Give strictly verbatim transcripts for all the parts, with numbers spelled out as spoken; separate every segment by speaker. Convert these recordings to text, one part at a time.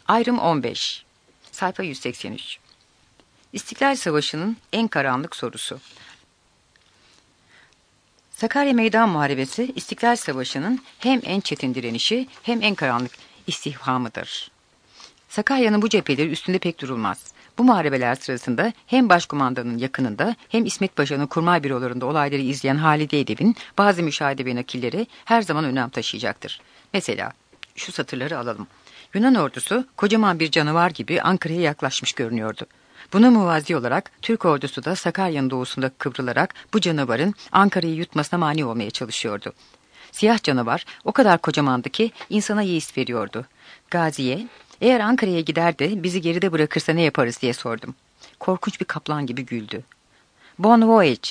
Speaker 1: Ayrım on beş. Sayfa yüz seksen üç. İstiklal Savaşı'nın en karanlık sorusu. Sakarya Meydan Muharebesi, İstiklal Savaşı'nın hem en çetin direnişi hem en karanlık istihkamıdır. Sakarya'nın bu cepheleri üstünde pek durulmaz. Bu muharebeler sırasında hem başkumandanın yakınında hem İsmet Paşa'nın kurmay bürolarında olayları izleyen Halide Edip'in bazı müşahede ve nakilleri her zaman önem taşıyacaktır. Mesela şu satırları alalım. Yunan ordusu kocaman bir canavar gibi Ankara'ya yaklaşmış görünüyordu. Buna muvazi olarak Türk ordusu da Sakarya'nın doğusunda kıvrılarak bu canavarın Ankara'yı yutmasına mani olmaya çalışıyordu. Siyah canavar o kadar kocamandı ki insana yeis veriyordu. Gazi'ye, eğer Ankara'ya gider de bizi geride bırakırsa ne yaparız diye sordum. Korkunç bir kaplan gibi güldü. Bon voyage,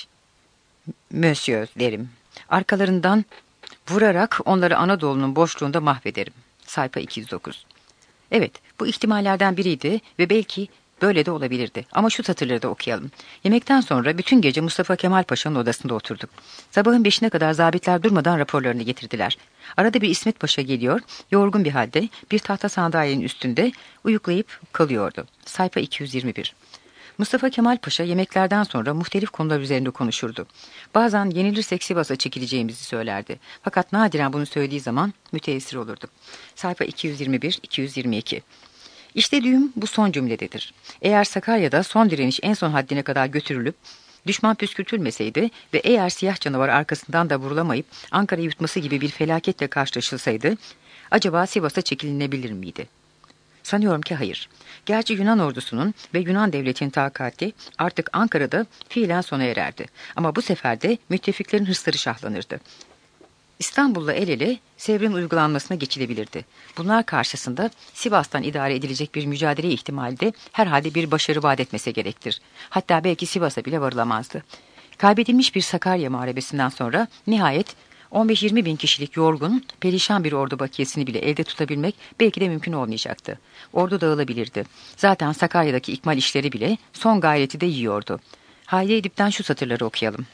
Speaker 1: monsieur derim. Arkalarından vurarak onları Anadolu'nun boşluğunda mahvederim. Sayfa iki yüz dokuz. Evet, bu ihtimallerden biriydi ve belki böyle de olabilirdi. Ama şu satırları da okuyalım. Yemekten sonra bütün gece Mustafa Kemal Paşa'nın odasında oturduk. Sabahın beşine kadar zabitler durmadan raporlarını getirdiler. Arada bir İsmet Paşa geliyor, yorgun bir halde bir tahta sandalyenin üstünde uyuklayıp kalıyordu. Sayfa iki yüz yirmi bir. Mustafa Kemal Paşa yemeklerden sonra muhtelif konular üzerinde konuşurdu. Bazen yenilirsek Sivas'a çekileceğimizi söylerdi. Fakat nadiren bunu söylediği zaman müteessir olurdu. Sayfa iki yüz yirmi bir iki yüz yirmi iki. İşte düğüm bu son cümlededir. Eğer Sakarya'da son direniş en son haddine kadar götürülüp düşman püskürtülmeseydi ve eğer siyah canavar arkasından da vurulamayıp Ankara'yı yutması gibi bir felaketle karşılaşılsaydı, acaba Sivas'a çekilinebilir miydi? Sanıyorum ki hayır. Gerçi Yunan ordusunun ve Yunan devletinin takati artık Ankara'da fiilen sona ererdi. Ama bu sefer de müttefiklerin hırsları şahlanırdı. İstanbul'la el ele Sevr'in uygulanmasına geçilebilirdi. Bunlar karşısında Sivas'tan idare edilecek bir mücadele ihtimali de herhalde bir başarı vaat etmese gerektir. Hatta belki Sivas'a bile varılamazdı. Kaybedilmiş bir Sakarya muharebesinden sonra nihayet on beş yirmi bin kişilik yorgun, perişan bir ordu bakiyesini bile elde tutabilmek belki de mümkün olmayacaktı. Ordu dağılabilirdi. Zaten Sakarya'daki ikmal işleri bile son gayreti de yiyordu. Halide Edip'ten şu satırları okuyalım.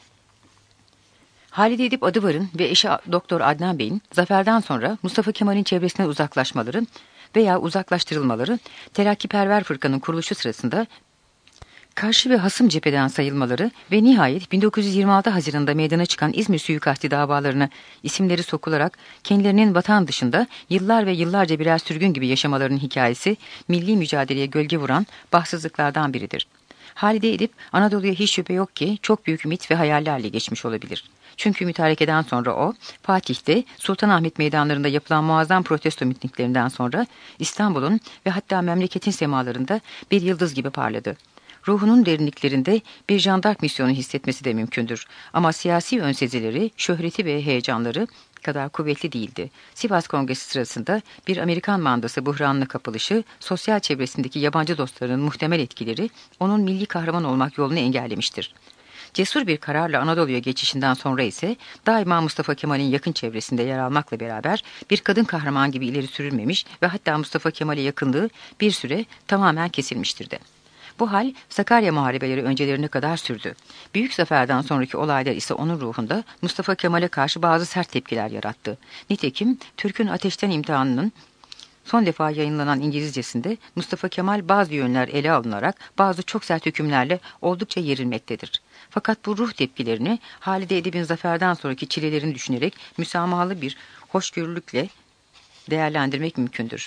Speaker 1: Halide Edip Adıvar'ın ve eşi Doktor Adnan Bey'in zaferden sonra Mustafa Kemal'in çevresinden uzaklaşmaları veya uzaklaştırılmaları, Terakkiperver Fırkanın kuruluşu sırasında karşı ve hasım cepheden sayılmaları ve nihayet bin dokuz yüz yirmi altı Haziran'da meydana çıkan İzmir suikasti davalarına isimleri sokularak kendilerinin vatan dışında yıllar ve yıllarca birer sürgün gibi yaşamalarının hikayesi milli mücadeleye gölge vuran bahtsızlıklardan biridir. Halide Edip Anadolu'ya hiç şüphe yok ki çok büyük ümit ve hayallerle geçmiş olabilir. Çünkü mütarekeden sonra o, Fatih'te Sultanahmet meydanlarında yapılan muazzam protesto mitinglerinden sonra İstanbul'un ve hatta memleketin semalarında bir yıldız gibi parladı. Ruhunun derinliklerinde bir jandark misyonu hissetmesi de mümkündür. Ama siyasi önsezileri, şöhreti ve heyecanları kadar kuvvetli değildi. Sivas Kongresi sırasında bir Amerikan mandası buhranına kapılışı, sosyal çevresindeki yabancı dostlarının muhtemel etkileri onun milli kahraman olmak yolunu engellemiştir. Cesur bir kararla Anadolu'ya geçişinden sonra ise daima Mustafa Kemal'in yakın çevresinde yer almakla beraber bir kadın kahraman gibi ileri sürülmemiş ve hatta Mustafa Kemal'e yakınlığı bir süre tamamen kesilmiştir de. Bu hal Sakarya muharebeleri öncelerine kadar sürdü. Büyük zaferden sonraki olaylar ise onun ruhunda Mustafa Kemal'e karşı bazı sert tepkiler yarattı. Nitekim Türk'ün Ateşten imtihanının son defa yayınlanan İngilizcesinde Mustafa Kemal bazı yönler ele alınarak bazı çok sert hükümlerle oldukça yerilmektedir. Fakat bu ruh tepkilerini Halide Edip'in zaferden sonraki çilelerini düşünerek müsamahalı bir hoşgörülükle değerlendirmek mümkündür.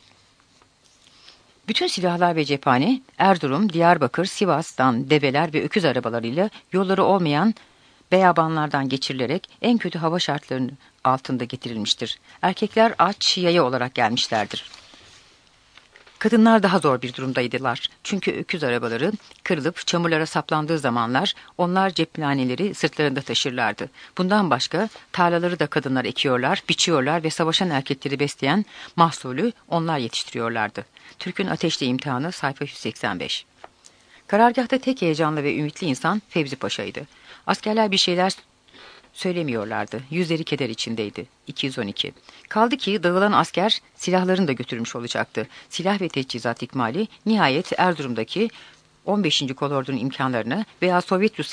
Speaker 1: Bütün silahlar ve cephane Erzurum, Diyarbakır, Sivas'tan develer ve öküz arabalarıyla yolları olmayan beyabanlardan geçirilerek en kötü hava şartlarının altında getirilmiştir. Erkekler aç, yaya olarak gelmişlerdir. Kadınlar daha zor bir durumdaydılar. Çünkü öküz arabaları kırılıp çamurlara saplandığı zamanlar onlar cephaneleri sırtlarında taşırlardı. Bundan başka tarlaları da kadınlar ekiyorlar, biçiyorlar ve savaşan erkekleri besleyen mahsulü onlar yetiştiriyorlardı. Türk'ün Ateşle imtihanı sayfa yüz seksen beş. Karargahta tek heyecanlı ve ümitli insan Fevzi Paşa'ydı. Askerler bir şeyler söylemiyorlardı. Yüzleri keder içindeydi. iki yüz on iki. Kaldı ki dağılan asker silahlarını da götürmüş olacaktı. Silah ve teçhizat ikmali nihayet Erzurum'daki on beşinci kolordunun imkanlarını veya Sovyet Rusya'nın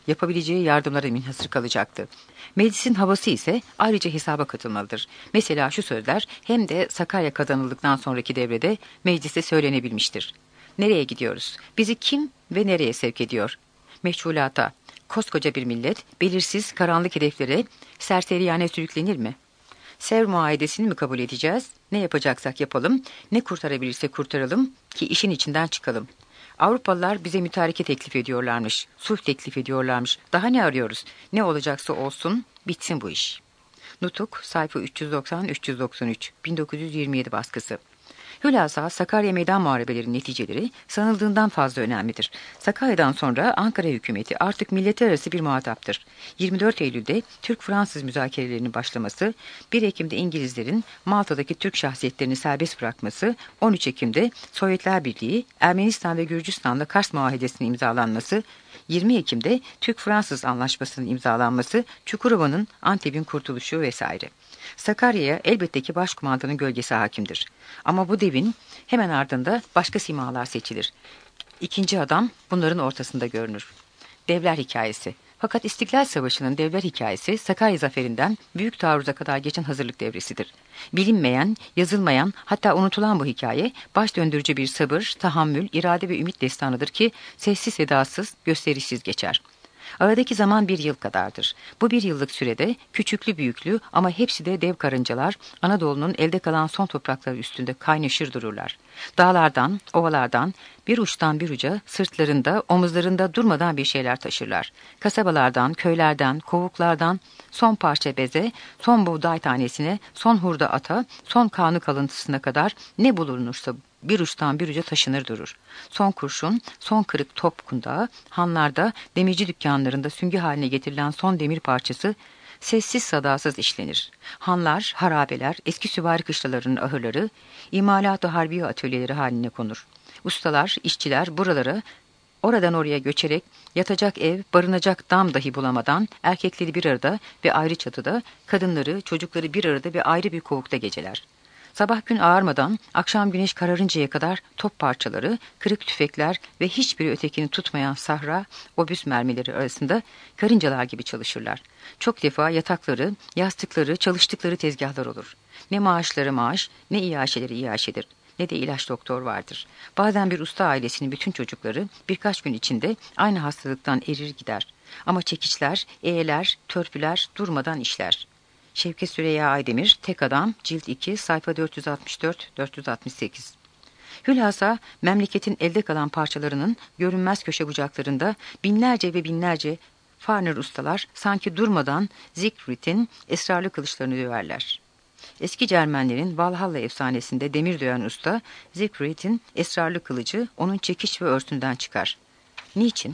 Speaker 1: yapabileceği yardımlara münhasır kalacaktı. Meclisin havası ise ayrıca hesaba katılmalıdır. Mesela şu sözler hem de Sakarya kazanıldıktan sonraki devrede mecliste söylenebilmiştir. Nereye gidiyoruz? Bizi kim ve nereye sevk ediyor? Meçhulata, koskoca bir millet belirsiz karanlık hedeflere serseriyane sürüklenir mi? Sevr muahedesini mi kabul edeceğiz? Ne yapacaksak yapalım, ne kurtarabilirsek kurtaralım ki işin içinden çıkalım. Avrupalılar bize mütareke teklif ediyorlarmış, sulh teklif ediyorlarmış. Daha ne arıyoruz? Ne olacaksa olsun, bitsin bu iş. Nutuk, sayfa üç yüz doksan üç yüz doksan üç, bin dokuz yüz yirmi yedi baskısı. Hülasa Sakarya Meydan Muharebeleri neticeleri sanıldığından fazla önemlidir. Sakarya'dan sonra Ankara hükümeti artık milletler arası bir muhataptır. yirmi dört Eylül'de Türk-Fransız müzakerelerinin başlaması, bir Ekim'de İngilizlerin Malta'daki Türk şahsiyetlerini serbest bırakması, on üç Ekim'de Sovyetler Birliği, Ermenistan ve Gürcistan'la Kars Muahedesi'nin imzalanması, yirmi Ekim'de Türk-Fransız Anlaşması'nın imzalanması, Çukurova'nın Antep'in kurtuluşu vesaire. Sakarya'ya elbette ki başkumandanın gölgesi hakimdir. Ama bu devin hemen ardında başka simalar seçilir. İkinci adam bunların ortasında görünür. Devler hikayesi. Fakat İstiklal Savaşı'nın devler hikayesi Sakarya Zaferi'nden Büyük Taarruz'a kadar geçen hazırlık devresidir. Bilinmeyen, yazılmayan, hatta unutulan bu hikaye baş döndürücü bir sabır, tahammül, irade ve ümit destanıdır ki sessiz sedasız, gösterişsiz geçer. Aradaki zaman bir yıl kadardır. Bu bir yıllık sürede küçüklü büyüklü ama hepsi de dev karıncalar Anadolu'nun elde kalan son toprakları üstünde kaynaşır dururlar. Dağlardan, ovalardan, bir uçtan bir uca sırtlarında, omuzlarında durmadan bir şeyler taşırlar. Kasabalardan, köylerden, kovuklardan son parça beze, son buğday tanesine, son hurda ata, son kanı kalıntısına kadar ne bulunursa bir uçtan bir uca taşınır durur. Son kurşun, son kırık top kundağı, hanlarda, demirci dükkanlarında süngü haline getirilen son demir parçası sessiz sadasız işlenir. Hanlar, harabeler, eski süvari kışlalarının ahırları, imalat-ı harbiye atölyeleri haline konur. Ustalar, işçiler buralara, oradan oraya göçerek yatacak ev, barınacak dam dahi bulamadan erkekleri bir arada ve ayrı çatıda, kadınları, çocukları bir arada ve ayrı bir kovukta geceler. Sabah gün ağarmadan akşam güneş kararıncaya kadar top parçaları, kırık tüfekler ve hiçbiri ötekini tutmayan sahra, obüs mermileri arasında karıncalar gibi çalışırlar. Çok defa yatakları, yastıkları, çalıştıkları tezgahlar olur. Ne maaşları maaş, ne iaşeleri iaşedir, ne de ilaç doktor vardır. Bazen bir usta ailesinin bütün çocukları birkaç gün içinde aynı hastalıktan erir gider. Ama çekiçler, eğeler, törpüler durmadan işler. Şevket Süreyya Aydemir, Tek Adam, Cilt iki, sayfa dört yüz altmış dört dört yüz altmış sekiz. Hülasa, memleketin elde kalan parçalarının görünmez köşe bucaklarında binlerce ve binlerce farner ustalar sanki durmadan Siegfried'in esrarlı kılıçlarını döverler. Eski Cermenlerin Valhalla efsanesinde demir döven usta, Siegfried'in esrarlı kılıcı onun çekiç ve örsünden çıkar. Niçin?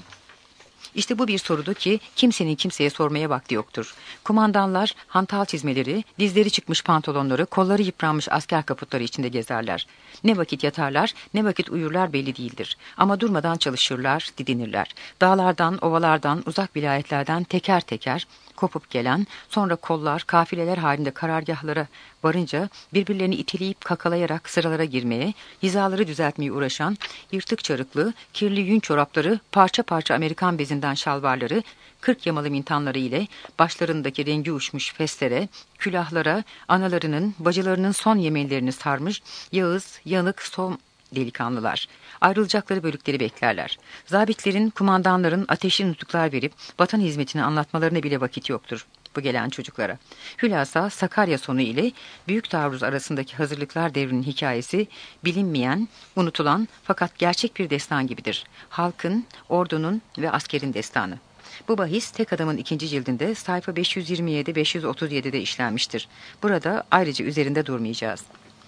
Speaker 1: İşte bu bir sorudu ki kimsenin kimseye sormaya vakti yoktur. Kumandanlar hantal çizmeleri, dizleri çıkmış pantolonları, kolları yıpranmış asker kaputları içinde gezerler. Ne vakit yatarlar, ne vakit uyurlar belli değildir. Ama durmadan çalışırlar, didinirler. Dağlardan, ovalardan, uzak vilayetlerden teker teker kopup gelen, sonra kollar, kafileler halinde karargahlara varınca birbirlerini iteleyip kakalayarak sıralara girmeye, hizaları düzeltmeye uğraşan, yırtık çarıklı, kirli yün çorapları, parça parça Amerikan bezinden şalvarları, kırk yamalı mintanları ile başlarındaki rengi uçmuş feslere, külahlara, analarının, bacılarının son yemenlerini sarmış, yağız, yanık, son delikanlılar. Ayrılacakları bölükleri beklerler. Zabitlerin, kumandanların ateşli nutuklar verip vatan hizmetini anlatmalarına bile vakit yoktur bu gelen çocuklara. Hülasa Sakarya sonu ile Büyük Taarruz arasındaki hazırlıklar devrinin hikayesi bilinmeyen, unutulan fakat gerçek bir destan gibidir. Halkın, ordunun ve askerin destanı. Bu bahis Tek Adam'ın ikinci cildinde sayfa beş yüz yirmi yedi beş yüz otuz yedi'de işlenmiştir. Burada ayrıca üzerinde durmayacağız.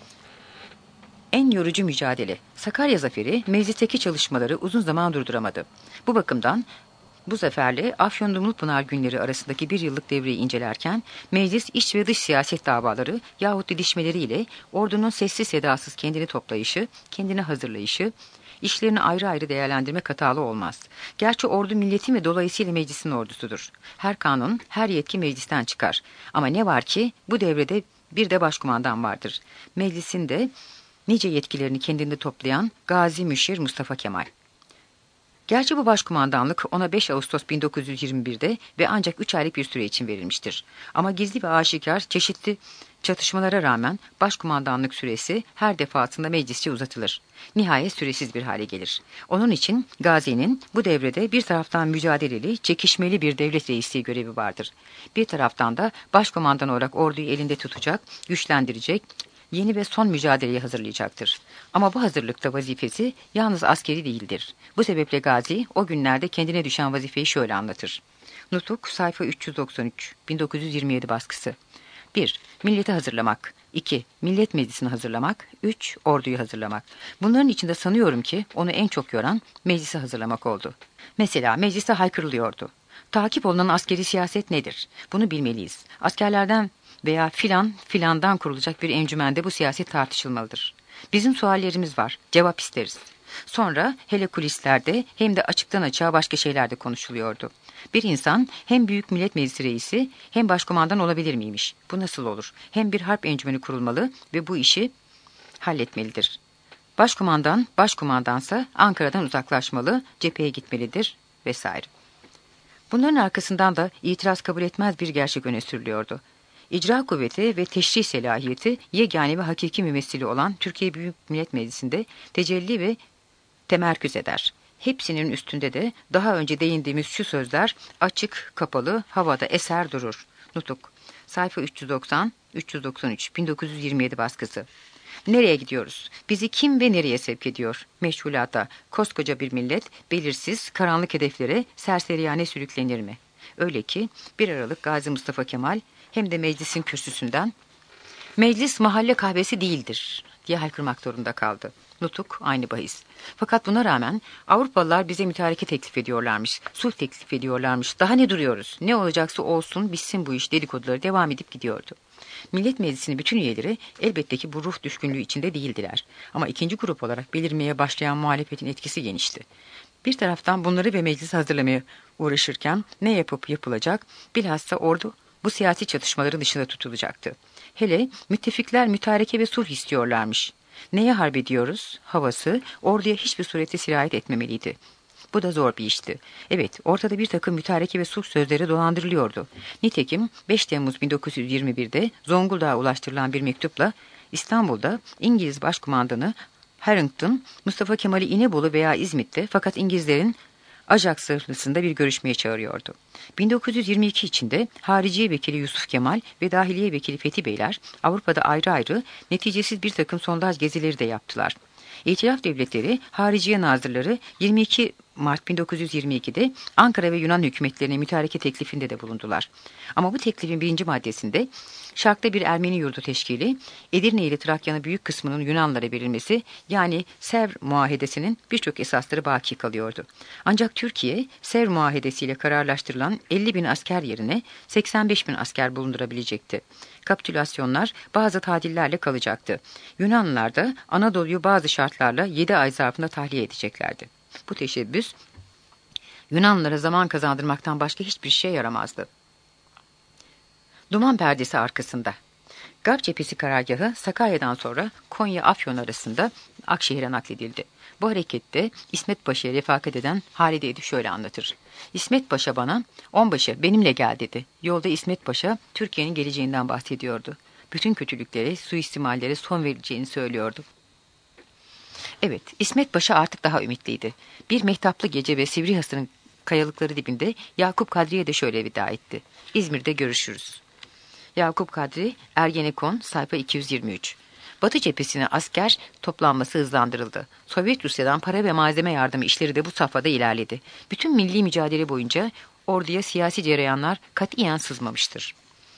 Speaker 1: En yorucu mücadele. Sakarya Zaferi meclisteki çalışmaları uzun zaman durduramadı. Bu bakımdan bu zaferle Afyon-Dumlupınar günleri arasındaki bir yıllık devreyi incelerken meclis iç ve dış siyaset davaları yahut didişmeleriyle ordunun sessiz sedasız kendini toplayışı, kendini hazırlayışı, işlerini ayrı ayrı değerlendirmek hatalı olmaz. Gerçi ordu milletin ve dolayısıyla meclisin ordusudur. Her kanun, her yetki meclisten çıkar. Ama ne var ki bu devrede bir de başkumandan vardır. Meclisin de nice yetkilerini kendinde toplayan Gazi Müşir Mustafa Kemal. Gerçi bu başkumandanlık ona beş Ağustos bin dokuz yüz yirmi bir'de ve ancak üç aylık bir süre için verilmiştir. Ama gizli ve aşikar çeşitli çatışmalara rağmen başkumandanlık süresi her defasında meclisçe uzatılır. Nihayet süresiz bir hale gelir. Onun için Gazi'nin bu devrede bir taraftan mücadeleli, çekişmeli bir devlet reisliği görevi vardır. Bir taraftan da başkumandan olarak orduyu elinde tutacak, güçlendirecek, yeni ve son mücadeleyi hazırlayacaktır. Ama bu hazırlıkta vazifesi yalnız askeri değildir. Bu sebeple Gazi o günlerde kendine düşen vazifeyi şöyle anlatır. Nutuk sayfa üç yüz doksan üç, bin dokuz yüz yirmi yedi baskısı. bir. Milleti hazırlamak. iki. Millet meclisini hazırlamak. üç. Orduyu hazırlamak. Bunların içinde sanıyorum ki onu en çok yoran meclisi hazırlamak oldu. Mesela mecliste haykırılıyordu. Takip olunan askeri siyaset nedir? Bunu bilmeliyiz. Askerlerden veya filan filandan kurulacak bir encümende bu siyaset tartışılmalıdır. Bizim suallerimiz var, cevap isteriz. Sonra hele kulislerde hem de açıktan açığa başka şeyler de konuşuluyordu. Bir insan hem Büyük Millet Meclisi reisi hem başkumandan olabilir miymiş? Bu nasıl olur? Hem bir harp encümeni kurulmalı ve bu işi halletmelidir. Başkumandan, başkumandansa Ankara'dan uzaklaşmalı, cepheye gitmelidir vesaire. Bunların arkasından da itiraz kabul etmez bir gerçek öne sürülüyordu. İcra kuvveti ve teşrih selahiyeti yegane ve hakiki mümessili olan Türkiye Büyük Millet Meclisi'nde tecelli ve temerküz eder. Hepsinin üstünde de daha önce değindiğimiz şu sözler açık, kapalı, havada eser durur. Nutuk sayfa üç yüz doksan üç yüz doksan üç, bin dokuz yüz yirmi yedi baskısı. Nereye gidiyoruz? Bizi kim ve nereye sevk ediyor? Meşgulata, koskoca bir millet, belirsiz, karanlık hedeflere serseriyane sürüklenir mi? Öyle ki bir Aralık Gazi Mustafa Kemal hem de meclisin kürsüsünden "Meclis mahalle kahvesi değildir" diye haykırmak zorunda kaldı. Nutuk aynı bahis. Fakat buna rağmen Avrupalılar bize mütareke teklif ediyorlarmış, sulh teklif ediyorlarmış. Daha ne duruyoruz? Ne olacaksa olsun, bitsin bu iş dedikoduları devam edip gidiyordu. Millet Meclisi'nin bütün üyeleri elbette ki bu ruh düşkünlüğü içinde değildiler. Ama ikinci grup olarak belirmeye başlayan muhalefetin etkisi genişti. Bir taraftan bunları ve meclisi hazırlamaya uğraşırken ne yapıp yapılacak, bilhassa ordu bu siyasi çatışmaların dışında tutulacaktı. Hele müttefikler mütareke ve sulh istiyorlarmış. Neye harp ediyoruz? Havası orduya hiçbir surette sirayet etmemeliydi. Bu da zor bir işti. Evet, ortada bir takım mütareke ve sulh sözleri dolandırılıyordu. Nitekim beş Temmuz bin dokuz yüz yirmi bir'de Zonguldak'a ulaştırılan bir mektupla İstanbul'da İngiliz Başkumandanı Harrington, Mustafa Kemal'i İnebolu veya İzmit'te fakat İngilizlerin Ajax sırasında bir görüşmeye çağırıyordu. bin dokuz yüz yirmi iki içinde Hariciye Vekili Yusuf Kemal ve Dahiliye Vekili Fethi Beyler Avrupa'da ayrı ayrı neticesiz bir takım sondaj gezileri de yaptılar. İtilaf devletleri Hariciye Nazırları yirmi iki Mart bin dokuz yüz yirmi iki'de Ankara ve Yunan hükümetlerine mütareke teklifinde de bulundular. Ama bu teklifin birinci maddesinde Şark'ta bir Ermeni yurdu teşkili, Edirne ile Trakya'nın büyük kısmının Yunanlara verilmesi, yani Sevr Muahedesi'nin birçok esasları baki kalıyordu. Ancak Türkiye, Sevr Muahedesi'yle kararlaştırılan elli bin asker yerine seksen beş bin asker bulundurabilecekti. Kapitülasyonlar bazı tadillerle kalacaktı. Yunanlılar da Anadolu'yu bazı şartlarla yedi ay zarfında tahliye edeceklerdi. Bu teşebbüs Yunanlılara zaman kazandırmaktan başka hiçbir şey yaramazdı. Duman perdesi arkasında. Garp cephesi karargahı Sakarya'dan sonra Konya-Afyon arasında Akşehir'e nakledildi. Bu harekette İsmet Paşa'ya refakat eden Halide Edip şöyle anlatır. İsmet Paşa bana, "Onbaşı benimle gel" dedi. Yolda İsmet Paşa Türkiye'nin geleceğinden bahsediyordu. Bütün kötülüklere, suistimallere son verileceğini söylüyordu. Evet, İsmet Paşa artık daha ümitliydi. Bir mehtaplı gece ve Sivrihas'ın kayalıkları dibinde Yakup Kadri'ye de şöyle veda etti. İzmir'de görüşürüz. Yakup Kadri, Ergenekon, sayfa iki yüz yirmi üç. Batı cephesine asker toplanması hızlandırıldı. Sovyet Rusya'dan para ve malzeme yardımı işleri de bu safhada ilerledi. Bütün milli mücadele boyunca orduya siyasi cereyanlar katiyen sızmamıştır.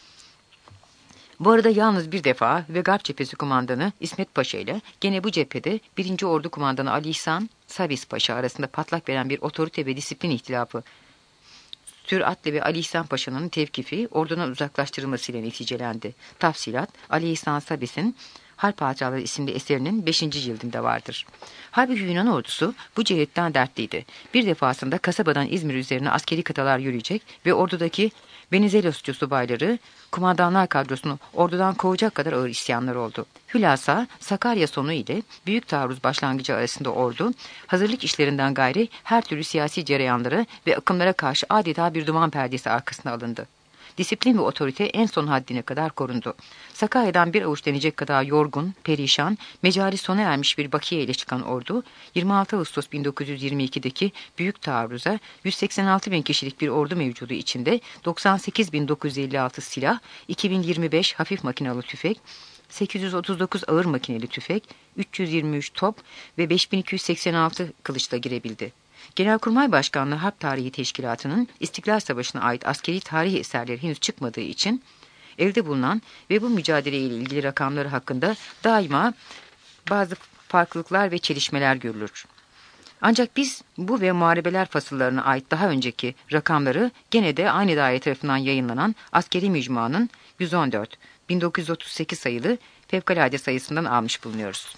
Speaker 1: Bu arada yalnız bir defa ve Garp cephesi kumandanı İsmet Paşa ile gene bu cephede birinci Ordu kumandanı Ali İhsan Sabis Paşa arasında patlak veren bir otorite ve disiplin ihtilafı, Süratli ve Ali İhsan Paşa'nın tevkifi ordunun uzaklaştırılmasıyla neticelendi. Tafsilat Ali İhsan Sabis'in Harp Hatıraları isimli eserinin beşinci cildinde vardır. Halbuki Yunan ordusu bu cihetten dertliydi. Bir defasında kasabadan İzmir üzerine askeri kıtalar yürüyecek ve ordudaki Venizelosçu subayları kumandanlar kadrosunu ordudan kovacak kadar ağır isyanlar oldu. Hülasa Sakarya sonu ile büyük taarruz başlangıcı arasında ordu hazırlık işlerinden gayri her türlü siyasi cereyanlara ve akımlara karşı adeta bir duman perdesi arkasına alındı. Disiplin ve otorite en son haddine kadar korundu. Sakarya'dan bir avuç denecek kadar yorgun, perişan, mecali sona ermiş bir bakiye ile çıkan ordu, yirmi altı Ağustos bin dokuz yüz yirmi iki'deki büyük taarruza yüz seksen altı bin kişilik bir ordu mevcudu içinde doksan sekiz bin dokuz yüz elli altı silah, iki bin yirmi beş hafif makinalı tüfek, sekiz yüz otuz dokuz ağır makineli tüfek, üç yüz yirmi üç top ve beş bin iki yüz seksen altı kılıçla girebildi. Genelkurmay Başkanlığı Harp Tarihi Teşkilatı'nın İstiklal Savaşı'na ait askeri tarih eserleri henüz çıkmadığı için elde bulunan ve bu mücadeleyle ilgili rakamları hakkında daima bazı farklılıklar ve çelişmeler görülür. Ancak biz bu ve muharebeler fasıllarına ait daha önceki rakamları gene de aynı daire tarafından yayınlanan Askeri Mücmua'nın yüz on dört bin dokuz yüz otuz sekiz sayılı fevkalade sayısından almış bulunuyoruz.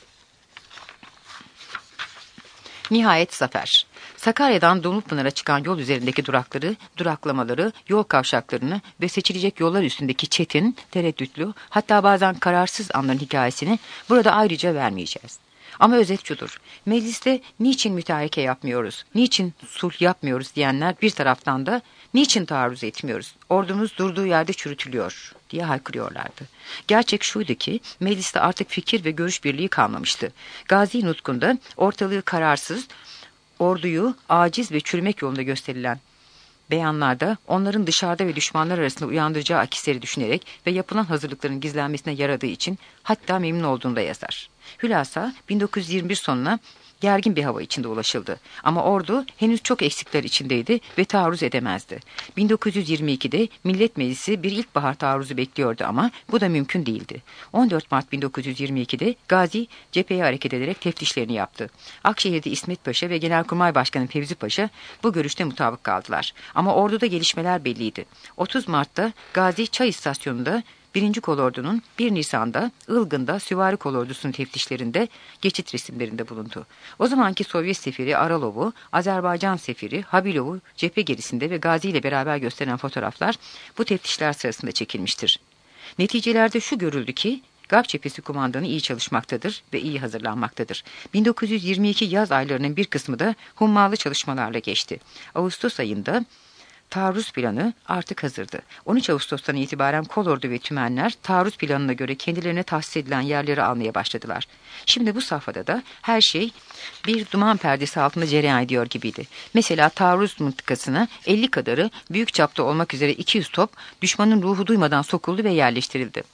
Speaker 1: Nihayet zafer. Sakarya'dan Dumlupınar'a çıkan yol üzerindeki durakları, duraklamaları, yol kavşaklarını ve seçilecek yollar üstündeki çetin, tereddütlü, hatta bazen kararsız anların hikayesini burada ayrıca vermeyeceğiz. Ama özet şudur: mecliste niçin müteahhike yapmıyoruz, niçin sulh yapmıyoruz diyenler bir taraftan da niçin taarruz etmiyoruz, ordumuz durduğu yerde çürütülüyor diye haykırıyorlardı. Gerçek şuydu ki mecliste artık fikir ve görüş birliği kalmamıştı. Gazi nutkunda ortalığı kararsız, orduyu aciz ve çürümek yolunda gösterilen beyanlarda onların dışarıda ve düşmanlar arasında uyandıracağı akisleri düşünerek ve yapılan hazırlıkların gizlenmesine yaradığı için hatta memnun olduğunda yazar. Hülasa bin dokuz yüz yirmi bir sonuna gergin bir hava içinde ulaşıldı. Ama ordu henüz çok eksikler içindeydi ve taarruz edemezdi. bin dokuz yüz yirmi iki'de Millet Meclisi bir ilkbahar taarruzu bekliyordu ama bu da mümkün değildi. on dört Mart bin dokuz yüz yirmi iki'de Gazi cepheye hareket ederek teftişlerini yaptı. Akşehir'de İsmet Paşa ve Genelkurmay Başkanı Fevzi Paşa bu görüşte mutabık kaldılar. Ama orduda gelişmeler belliydi. otuz Mart'ta Gazi Çay İstasyonu'nda birinci Kolordu'nun bir Nisan'da Ilgın'da Süvari Kolordusu'nun teftişlerinde geçit resimlerinde bulundu. O zamanki Sovyet sefiri Aralov'u, Azerbaycan sefiri Habilov'u cephe gerisinde ve Gazi ile beraber gösteren fotoğraflar bu teftişler sırasında çekilmiştir. Neticelerde şu görüldü ki Garp Cephesi kumandanı iyi çalışmaktadır ve iyi hazırlanmaktadır. bin dokuz yüz yirmi iki yaz aylarının bir kısmı da hummalı çalışmalarla geçti. Ağustos ayında taarruz planı artık hazırdı. on üç Ağustos'tan itibaren kolordu ve tümenler taarruz planına göre kendilerine tahsis edilen yerleri almaya başladılar. Şimdi bu safhada da her şey bir duman perdesi altında cereyan ediyor gibiydi. Mesela taarruz mıntıkasına elli kadarı büyük çapta olmak üzere iki yüz top düşmanın ruhu duymadan sokuldu ve yerleştirildi.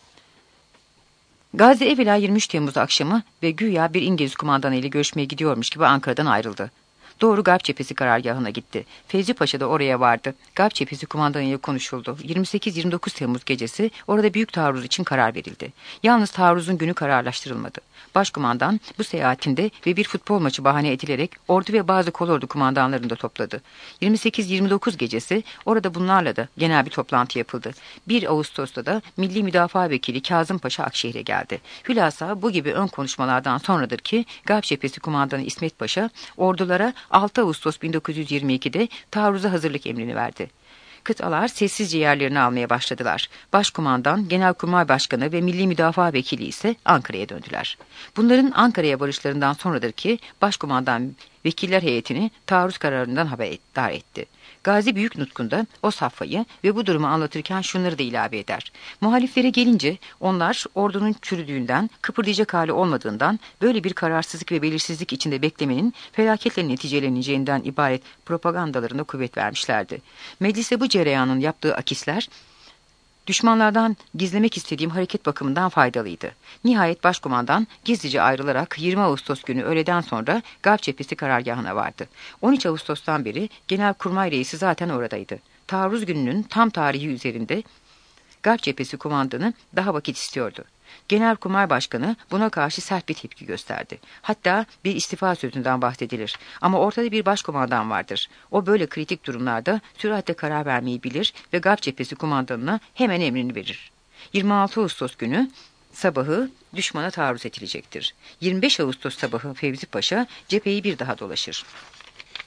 Speaker 1: Gazi evvela yirmi üç Temmuz akşamı ve güya bir İngiliz kumandanı ile görüşmeye gidiyormuş gibi Ankara'dan ayrıldı. Doğru Garp Cephesi karargahına gitti. Fevzi Paşa da oraya vardı. Garp Cephesi kumandanı ile konuşuldu. yirmi sekiz yirmi dokuz Temmuz gecesi orada büyük taarruz için karar verildi. Yalnız taarruzun günü kararlaştırılmadı. Başkumandan bu seyahatinde ve bir futbol maçı bahane edilerek ordu ve bazı kolordu kumandanlarını da topladı. yirmi sekiz yirmi dokuz gecesi orada bunlarla da genel bir toplantı yapıldı. bir Ağustos'ta da Milli Müdafaa Vekili Kazım Paşa Akşehir'e geldi. Hülasa bu gibi ön konuşmalardan sonradır ki Garp Cephesi kumandanı İsmet Paşa ordulara altı Ağustos bin dokuz yüz yirmi iki'de taarruza hazırlık emrini verdi. Kıtalar sessizce yerlerini almaya başladılar. Başkumandan, Genelkurmay Başkanı ve Milli Müdafaa Vekili ise Ankara'ya döndüler. Bunların Ankara'ya varışlarından sonradır ki Başkumandan vekiller heyetini taarruz kararından haberdar etti. Gazi Büyük Nutku'nda o safhayı ve bu durumu anlatırken şunları da ilave eder. Muhaliflere gelince onlar ordunun çürüdüğünden, kıpırdayacak hali olmadığından, böyle bir kararsızlık ve belirsizlik içinde beklemenin felaketle neticeleneceğinden ibaret propagandalarına kuvvet vermişlerdi. Meclise bu cereyanın yaptığı akisler, düşmanlardan gizlemek istediğim hareket bakımından faydalıydı. Nihayet başkumandan gizlice ayrılarak yirmi Ağustos günü öğleden sonra Garp Cephesi karargahına vardı. on üç Ağustos'tan beri Genelkurmay Reisi zaten oradaydı. Taarruz gününün tam tarihi üzerinde Garp Cephesi kumandanı daha vakit istiyordu. Genelkurmay Başkanı buna karşı sert bir tepki gösterdi. Hatta bir istifa sözünden bahsedilir. Ama ortada bir başkumandan vardır. O böyle kritik durumlarda süratle karar vermeyi bilir ve Garp Cephesi kumandanına hemen emrini verir. yirmi altı Ağustos günü sabahı düşmana taarruz edilecektir. yirmi beş Ağustos sabahı Fevzi Paşa cepheyi bir daha dolaşır.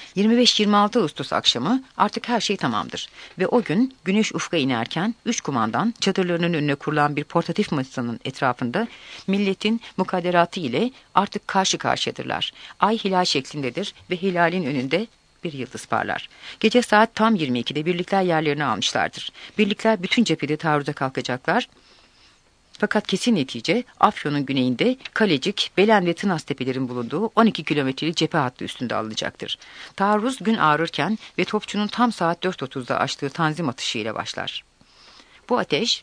Speaker 1: yirmi beş yirmi altı Ağustos akşamı artık her şey tamamdır. Ve o gün güneş ufka inerken üç kumandan çadırlarının önüne kurulan bir portatif masanın etrafında milletin mukadderatı ile artık karşı karşıyadırlar. Ay hilal şeklindedir ve hilalin önünde bir yıldız parlar. Gece saat tam yirmi ikide birlikler yerlerini almışlardır. Birlikler bütün cephede taarruza kalkacaklar. Fakat kesin netice Afyon'un güneyinde Kalecik, Belen ve Tınas tepelerin bulunduğu on iki kilometrelik cephe hattı üstünde alınacaktır. Taarruz gün ağrırken ve topçunun tam saat dört otuzda açtığı tanzim atışı ile başlar. Bu ateş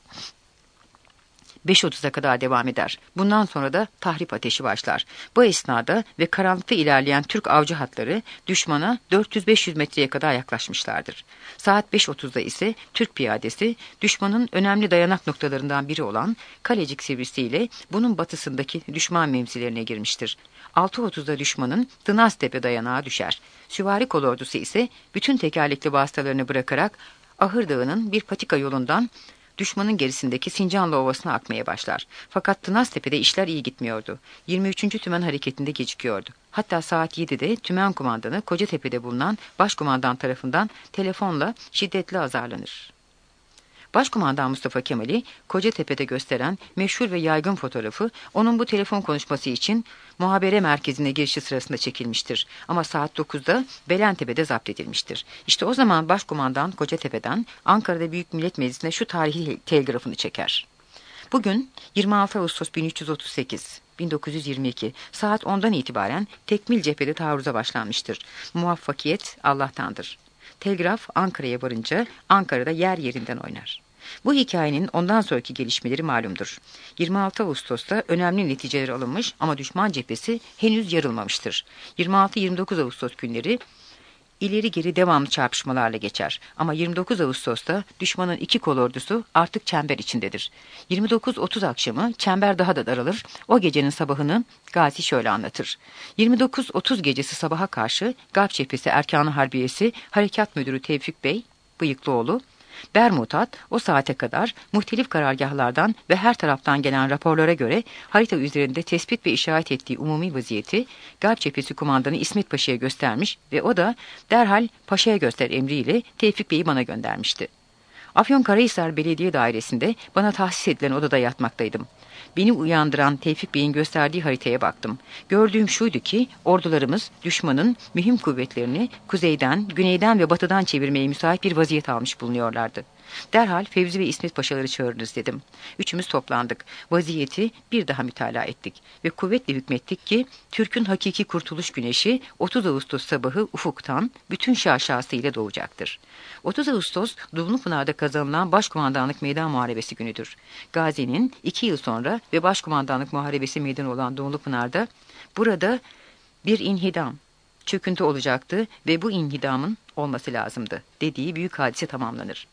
Speaker 1: beş otuza kadar devam eder. Bundan sonra da tahrip ateşi başlar. Bu esnada ve karanlıkta ilerleyen Türk avcı hatları düşmana dört yüz beş yüz metreye kadar yaklaşmışlardır. Saat beş otuzda ise Türk piyadesi düşmanın önemli dayanak noktalarından biri olan Kalecik Sivrisi ile bunun batısındaki düşman mevzilerine girmiştir. altı otuzda düşmanın Tınaztepe dayanağı düşer. Süvari kolordusu ise bütün tekerlekli vasıtalarını bırakarak Ahır Dağı'nın bir patika yolundan düşmanın gerisindeki Sincanlı Ovası'na akmaya başlar. Fakat Tınaztepe'de işler iyi gitmiyordu. yirmi üçüncü Tümen hareketinde gecikiyordu. Hatta saat yedide Tümen kumandanı Kocatepe'de bulunan başkumandan tarafından telefonla şiddetli azarlanır. Başkumandan Mustafa Kemal'i Kocatepe'de gösteren meşhur ve yaygın fotoğrafı onun bu telefon konuşması için muhabere merkezine girişi sırasında çekilmiştir. Ama saat dokuzda Belentepe'de zapt edilmiştir. İşte o zaman Başkumandan Kocatepe'den Ankara'da Büyük Millet Meclisi'ne şu tarihi telgrafını çeker. Bugün yirmi altı Ağustos bin üç yüz otuz sekiz bin dokuz yüz yirmi iki saat ondan itibaren tekmil cephede taarruza başlanmıştır. Muvaffakiyet Allah'tandır. Telgraf Ankara'ya varınca Ankara'da yer yerinden oynar. Bu hikayenin ondan sonraki gelişmeleri malumdur. yirmi altı Ağustos'ta önemli neticeler alınmış ama düşman cephesi henüz yarılmamıştır. yirmi altı yirmi dokuz Ağustos günleri ileri geri devamlı çarpışmalarla geçer. Ama yirmi dokuz Ağustos'ta düşmanın iki kolordusu artık çember içindedir. yirmi dokuz otuz akşamı çember daha da daralır. O gecenin sabahını Gazi şöyle anlatır. yirmi dokuz otuz gecesi sabaha karşı Garp cephesi Erkan-ı Harbiyesi Harekat Müdürü Tevfik Bey Bıyıklıoğlu, Bermutat o saate kadar muhtelif karargahlardan ve her taraftan gelen raporlara göre harita üzerinde tespit ve işaret ettiği umumi vaziyeti Garp Cephesi Kumandanı İsmet Paşa'ya göstermiş ve o da derhal Paşa'ya göster emriyle Tevfik Bey'i bana göndermişti. Afyonkarahisar Belediye Dairesi'nde bana tahsis edilen odada yatmaktaydım. Beni uyandıran Tevfik Bey'in gösterdiği haritaya baktım. Gördüğüm şuydu ki ordularımız düşmanın mühim kuvvetlerini kuzeyden, güneyden ve batıdan çevirmeye müsait bir vaziyet almış bulunuyorlardı. Derhal Fevzi ve İsmet Paşaları çağırınız dedim. Üçümüz toplandık. Vaziyeti bir daha mütalaa ettik ve kuvvetle hükmettik ki Türk'ün hakiki kurtuluş güneşi otuz Ağustos sabahı ufuktan bütün şaşasıyla doğacaktır. otuz Ağustos Dumlupınar'da kazanılan Başkumandanlık Meydan Muharebesi günüdür. Gazi'nin iki yıl sonra ve Başkumandanlık Muharebesi meydanı olan Dumlupınar'da burada bir inhidam, çöküntü olacaktı ve bu inhidamın olması lazımdı dediği büyük hadise tamamlanır.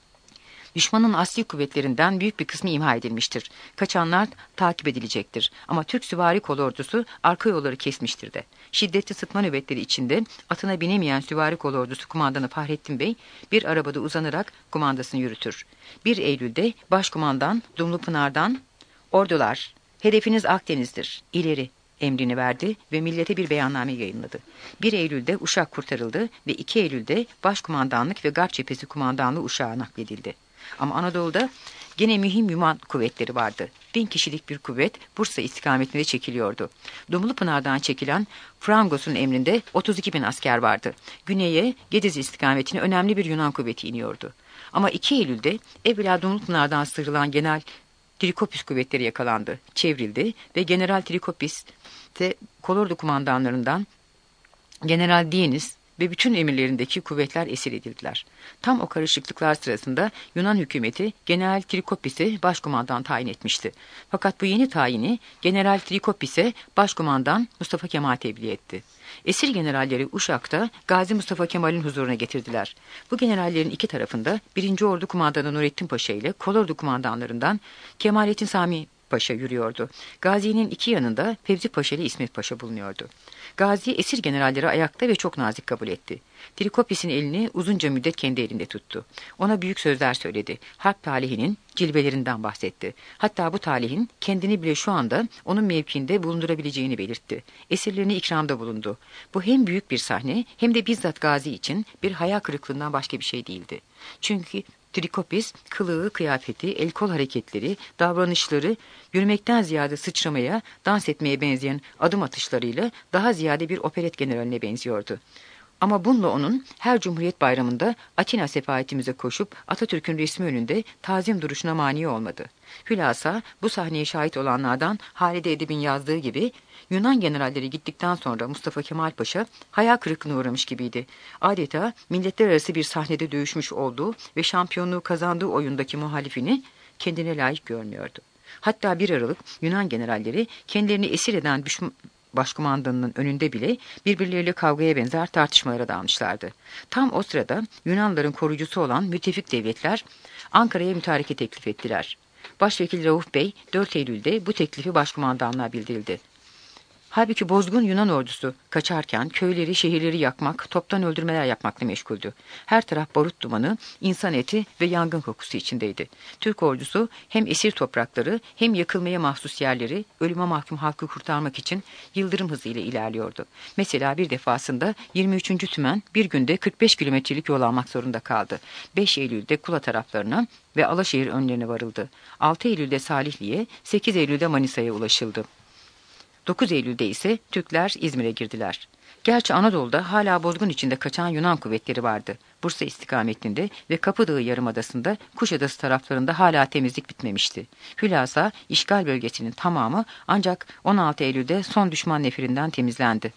Speaker 1: Düşmanın asli kuvvetlerinden büyük bir kısmı imha edilmiştir. Kaçanlar takip edilecektir. Ama Türk süvari kolordusu arka yolları kesmiştir de. Şiddetli sıtma nöbetleri içinde atına binemeyen süvari kolordusu kumandanı Fahrettin Bey bir arabada uzanarak kumandasını yürütür. bir Eylül'de başkumandan Dumlupınar'dan ordular, hedefiniz Akdeniz'dir, ileri emrini verdi ve millete bir beyanname yayınladı. bir Eylül'de Uşak kurtarıldı ve iki Eylül'de Başkumandanlık ve Garp Cephesi Kumandanlığı Uşak'a nakledildi. Ama Anadolu'da gene mühim Yunan kuvvetleri vardı. Bin kişilik bir kuvvet Bursa istikametinde çekiliyordu. Dumlupınar'dan çekilen Frangos'un emrinde otuz iki bin asker vardı. Güneye Gediz istikametine önemli bir Yunan kuvveti iniyordu. Ama iki Eylül'de evvela Dumlupınar'dan sıyrılan General Trikopis kuvvetleri yakalandı, çevrildi ve General Trikopis de kolordu kumandanlarından General Dienis ve bütün emirlerindeki kuvvetler esir edildiler. Tam o karışıklıklar sırasında Yunan hükümeti General Trikopis'i başkumandan tayin etmişti. Fakat bu yeni tayini General Trikopis'e başkumandan Mustafa Kemal tebliğ etti. Esir generalleri Uşak'ta Gazi Mustafa Kemal'in huzuruna getirdiler. Bu generallerin iki tarafında birinci Ordu Kumandanı Nurettin Paşa ile Kolordu kumandanlarından Kemalettin Sami Paşa yürüyordu. Gazi'nin iki yanında Fevzi Paşa ile İsmet Paşa bulunuyordu. Gazi esir generalleri ayakta ve çok nazik kabul etti. Trikopis'in elini uzunca müddet kendi elinde tuttu. Ona büyük sözler söyledi. Harp talihinin cilvelerinden bahsetti. Hatta bu talihin kendini bile şu anda onun mevkiinde bulundurabileceğini belirtti. Esirlerine ikramda bulundu. Bu hem büyük bir sahne hem de bizzat Gazi için bir hayal kırıklığından başka bir şey değildi. Çünkü Trikopis, kılığı, kıyafeti, el kol hareketleri, davranışları, yürümekten ziyade sıçramaya, dans etmeye benzeyen adım atışlarıyla daha ziyade bir operet generaline benziyordu. Ama bununla onun her Cumhuriyet Bayramı'nda Atina sefahetimize koşup Atatürk'ün resmi önünde tazim duruşuna mani olmadı. Hülasa bu sahneye şahit olanlardan Halide Edip'in yazdığı gibi Yunan generalleri gittikten sonra Mustafa Kemal Paşa hayal kırıklığına uğramış gibiydi. Adeta milletler arası bir sahnede dövüşmüş olduğu ve şampiyonluğu kazandığı oyundaki muhalifini kendine layık görmüyordu. Hatta bir aralık Yunan generalleri kendilerini esir eden düşman başkumandanının önünde bile birbirleriyle kavgaya benzer tartışmalara dalmışlardı. Tam o sırada Yunanların koruyucusu olan müttefik devletler Ankara'ya mütareke teklif ettiler. Başvekil Rauf Bey dört Eylül'de bu teklifi başkumandanlığa bildirildi. Halbuki bozgun Yunan ordusu kaçarken köyleri, şehirleri yakmak, toptan öldürmeler yapmakla meşguldü. Her taraf barut dumanı, insan eti ve yangın kokusu içindeydi. Türk ordusu hem esir toprakları hem yakılmaya mahsus yerleri, ölüme mahkum halkı kurtarmak için yıldırım hızıyla ilerliyordu. Mesela bir defasında yirmi üçüncü Tümen bir günde kırk beş kilometrelik yol almak zorunda kaldı. beş Eylül'de Kula taraflarına ve Alaşehir önlerine varıldı. altı Eylül'de Salihli'ye, sekiz Eylül'de Manisa'ya ulaşıldı. dokuz Eylül'de ise Türkler İzmir'e girdiler. Gerçi Anadolu'da hala bozgun içinde kaçan Yunan kuvvetleri vardı. Bursa istikametinde ve Kapıdağı Yarımadası'nda Kuşadası taraflarında hala temizlik bitmemişti. Hülasa işgal bölgesinin tamamı ancak on altı Eylül'de son düşman neferinden temizlendi.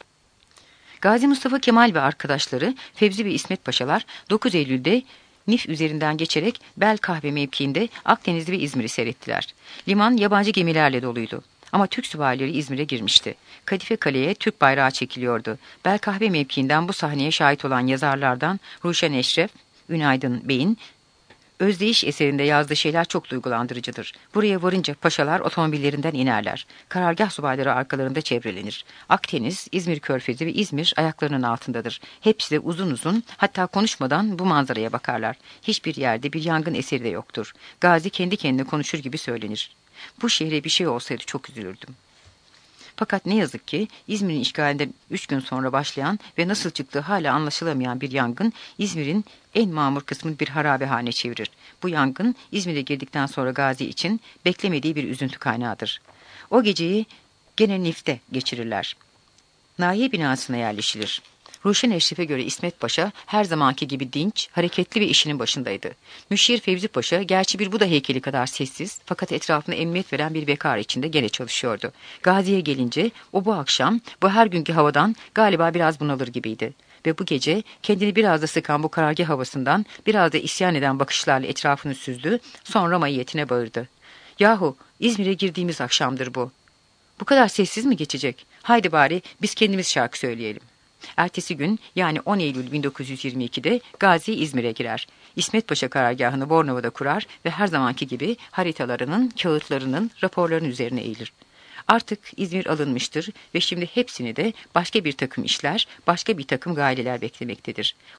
Speaker 1: Gazi Mustafa Kemal ve arkadaşları Fevzi ve İsmet Paşalar dokuz Eylül'de Nif üzerinden geçerek Belkahve mevkiinde Akdeniz ve İzmir'i seyrettiler. Liman yabancı gemilerle doluydu. Ama Türk süvarileri İzmir'e girmişti. Kadife Kale'ye Türk bayrağı çekiliyordu. Belkahve mevkiinden bu sahneye şahit olan yazarlardan Ruşen Eşref, Ünaydın Bey'in Özdeyiş eserinde yazdığı şeyler çok duygulandırıcıdır. Buraya varınca paşalar otomobillerinden inerler. Karargah subayları arkalarında çevrelenir. Akdeniz, İzmir Körfezi ve İzmir ayaklarının altındadır. Hepsi de uzun uzun, hatta konuşmadan bu manzaraya bakarlar. Hiçbir yerde bir yangın eseri de yoktur. Gazi kendi kendine konuşur gibi söylenir. Bu şehre bir şey olsaydı çok üzülürdüm. Fakat ne yazık ki İzmir'in işgalinden üç gün sonra başlayan ve nasıl çıktığı hala anlaşılamayan bir yangın İzmir'in en mamur kısmını bir harabehane çevirir. Bu yangın İzmir'e girdikten sonra Gazi için beklemediği bir üzüntü kaynağıdır. O geceyi gene Nif'te geçirirler. Nahiye binasına yerleşilir. Ruşen Eşref'e göre İsmet Paşa her zamanki gibi dinç, hareketli ve işinin başındaydı. Müşir Fevzi Paşa gerçi bir Buda heykeli kadar sessiz fakat etrafına emniyet veren bir bekar içinde gene çalışıyordu. Gazi'ye gelince o bu akşam bu her günkü havadan galiba biraz bunalır gibiydi. Ve bu gece kendini biraz da sıkan bu karargah havasından biraz da isyan eden bakışlarla etrafını süzdü, sonra maiyetine bağırdı. Yahu İzmir'e girdiğimiz akşamdır bu. Bu kadar sessiz mi geçecek? Haydi bari biz kendimiz şarkı söyleyelim. Ertesi gün yani on Eylül bin dokuz yüz yirmi iki'de Gazi İzmir'e girer. İsmet Paşa karargahını Bornova'da kurar ve her zamanki gibi haritalarının, kağıtlarının, raporlarının üzerine eğilir. Artık İzmir alınmıştır ve şimdi hepsini de başka bir takım işler, başka bir takım gayeler beklemektedir.